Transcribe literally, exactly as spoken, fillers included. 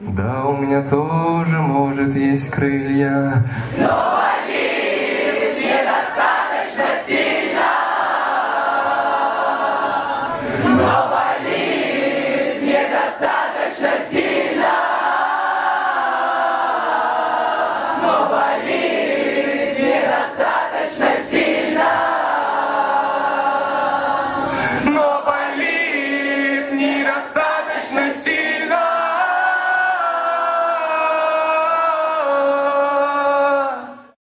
Да, у меня тоже, может, есть крылья. Но